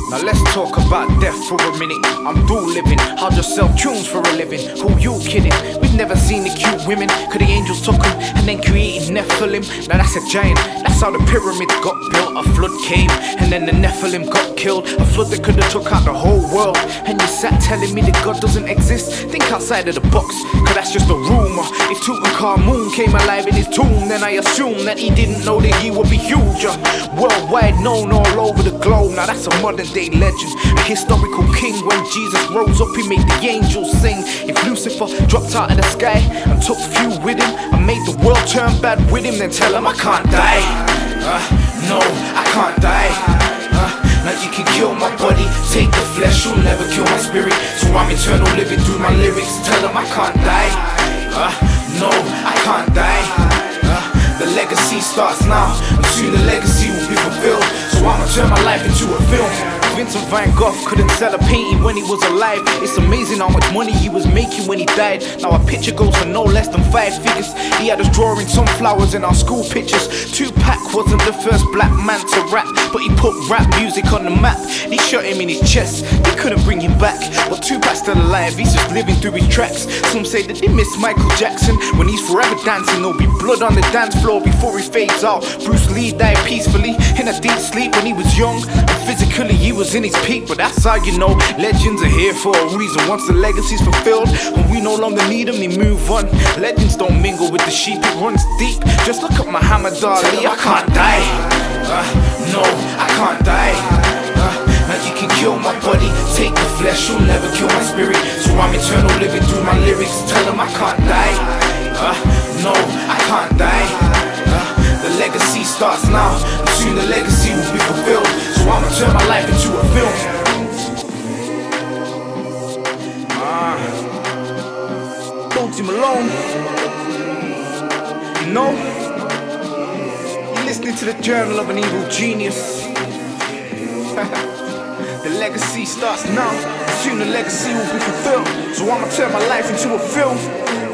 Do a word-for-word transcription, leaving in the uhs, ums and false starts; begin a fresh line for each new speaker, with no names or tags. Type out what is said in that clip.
Now let's talk about death for a minute. I'm dual living, how'd you sell tunes for a living? Who you kidding? We've never seen the cute women. Could the angels took them and then created Nephilim? Now that's a giant, that's how the pyramids got built. A flood came and then the Nephilim got killed. A flood that could've took out the whole world. And you sat telling me that God doesn't exist? Think outside of the box, cause that's just a rumor. If Tutankhamun came alive in his tomb, then I assume that he didn't know that he would be huge. Worldwide known all over the globe. Now that's a modern day legend, a historical king. When Jesus rose up, he made the angels sing. If Lucifer dropped out of the sky and took few with him and made the world turn bad with him, then tell him I can't die. Uh, no, I can't die. Uh, now you can kill my body, take the flesh, you'll never kill my spirit. So I'm eternal living through my lyrics. Tell him I can't die. Uh, no, I can't die. Uh, the legacy starts now, and soon the legacy will be fulfilled. So I'ma turn my life into a film. Vincent van Gogh couldn't sell a painting when he was alive. It's amazing how much money he was making when he died. Now a picture goes for no less than five figures. He had us drawing sunflowers in our school pictures. Tupac wasn't the first black man to rap, but he put rap music on the map. They shot him in his chest, they couldn't bring him back. But Tupac's still alive, he's just living through his tracks. Some say that they miss Michael Jackson. When he's forever dancing, there'll be blood on the dance floor before he fades out. Bruce Lee died peacefully in a deep sleep when he was young, and physically he was in his peak. But that's how you know legends are here for a reason. Once the legacy's fulfilled and we no longer need them, they move on. Legends don't mingle with the sheep, it runs deep. Just look at Muhammad Ali. I can't die. Uh, no, I can't die. Uh, now you can kill my body, take the flesh, you'll never kill my spirit. So I'm eternal living through my lyrics. Tell them I can't die. Uh, no, I can't die. Uh, the legacy starts now, and soon the legacy will be fulfilled. So I'ma turn my life into a film. Ah, Bounty Malone. You know, you're listening to the Journal of an Evil Genius. The legacy starts now, and soon the legacy will be fulfilled. So I'ma turn my life into a film.